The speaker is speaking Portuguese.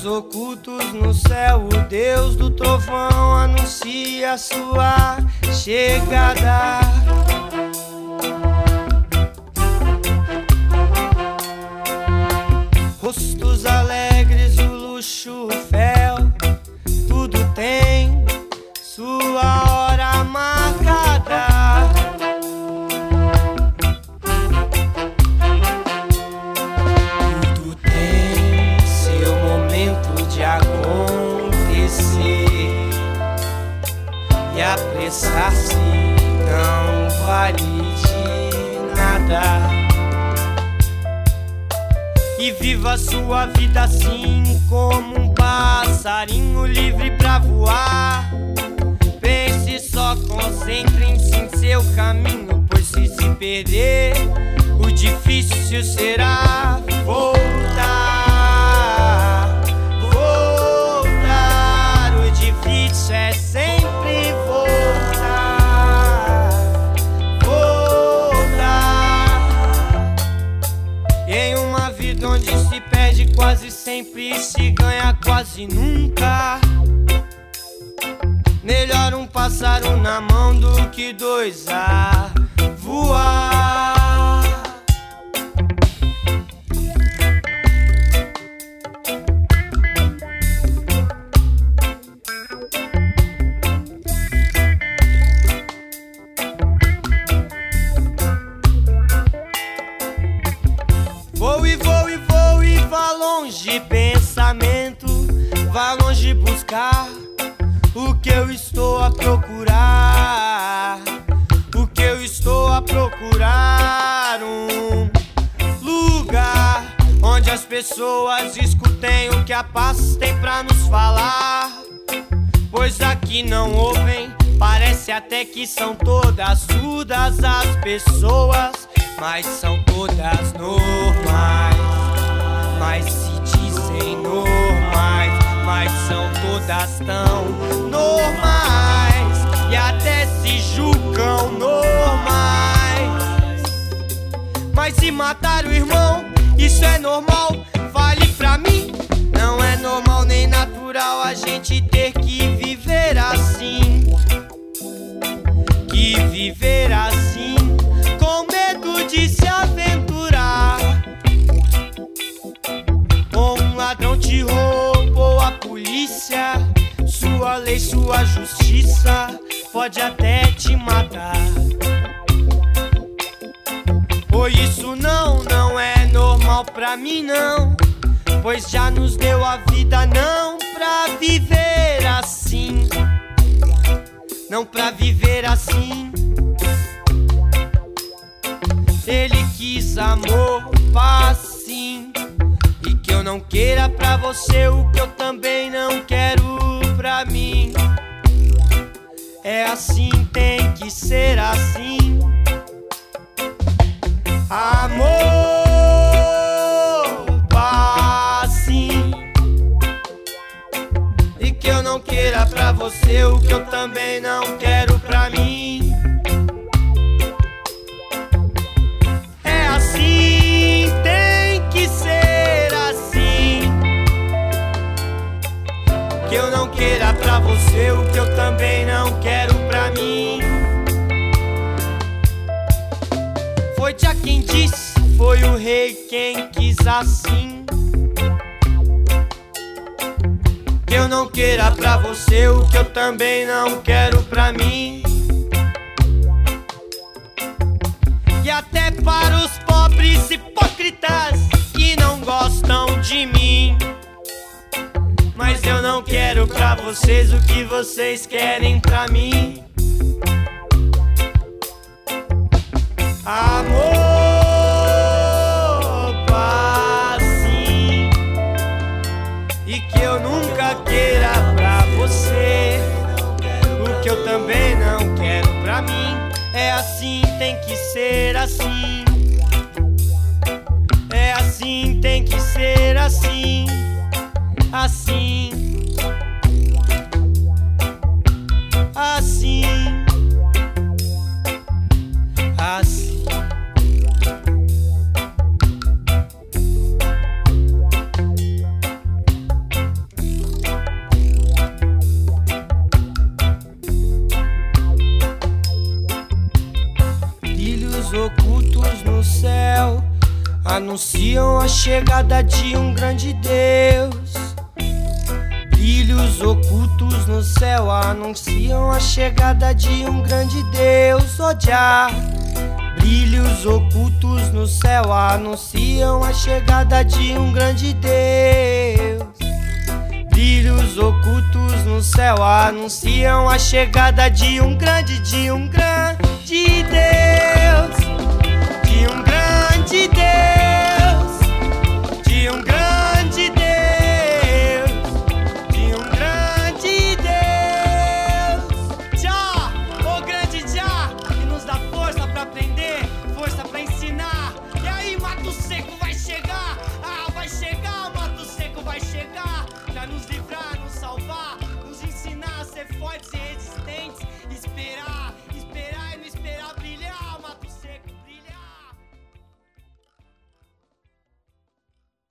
Lugares ocultos no céu, o Deus do trovão anuncia sua chegada. Rostos alegres, o luxo, o fel, tudo tem sua hora marcada. Tudo tem seu momento de acontecer, e apressar-se não vale de nada. E viva sua vida assim como um passarinho livre pra voar. Pense só, concentre-se em seu caminho, pois se perder, o difícil será voltar. Voltar, o difícil é sempre voltar. Voltar. Em uma vida onde se perde quase sempre, se ganha quase nunca. Melhor um pássaro na mão do que dois a voar. Vou e vou e vou e vá longe, pensamento, vá longe buscar o que eu estou a procurar. O que eu estou a procurar, um lugar onde as pessoas escutem o que a paz tem pra nos falar. Pois aqui não ouvem, parece até que são todas surdas as pessoas, mas são todas normais. Mas se dizem normais, mas são todas tão normais e até se julgam normais. Mas se matar o irmão, isso é normal, vale pra mim. Não é normal nem natural a gente ter que viver assim. Que viver assim, com medo de se aventurar. Um ladrão te roubou, a polícia, sua lei, sua justiça pode até te matar. Pois isso não é normal pra mim não, pois já nos deu a vida não pra viver assim. Não pra viver assim. Ele quis amor, paz, sim, e que eu não queira pra você o que eu também não quero pra mim. É assim, tem que ser assim. Amor, paz, sim, e que eu não queira pra você o que eu também não quero pra mim. É assim, tem que ser assim. Que eu não queira pra você o que eu também não quero pra mim. Foi já quem disse, foi o rei quem quis assim. Que eu não queira pra você o que eu também não quero pra mim. E até para os pobres hipócritas que não gostam de mim. Mas eu não quero pra vocês o que vocês querem pra mim. Amor, paz, sim, e que eu nunca queira pra você o que eu também não quero pra mim. É assim, tem que ser assim. É assim, tem que ser assim. Assim, assim, assim. chegada de um grande Deus. Brilhos ocultos no céu anunciam a chegada de um grande Deus. Odiar. Brilhos ocultos no céu anunciam a chegada de um grande Deus. Brilhos ocultos no céu anunciam a chegada de um grande Deus. De um grande Deus.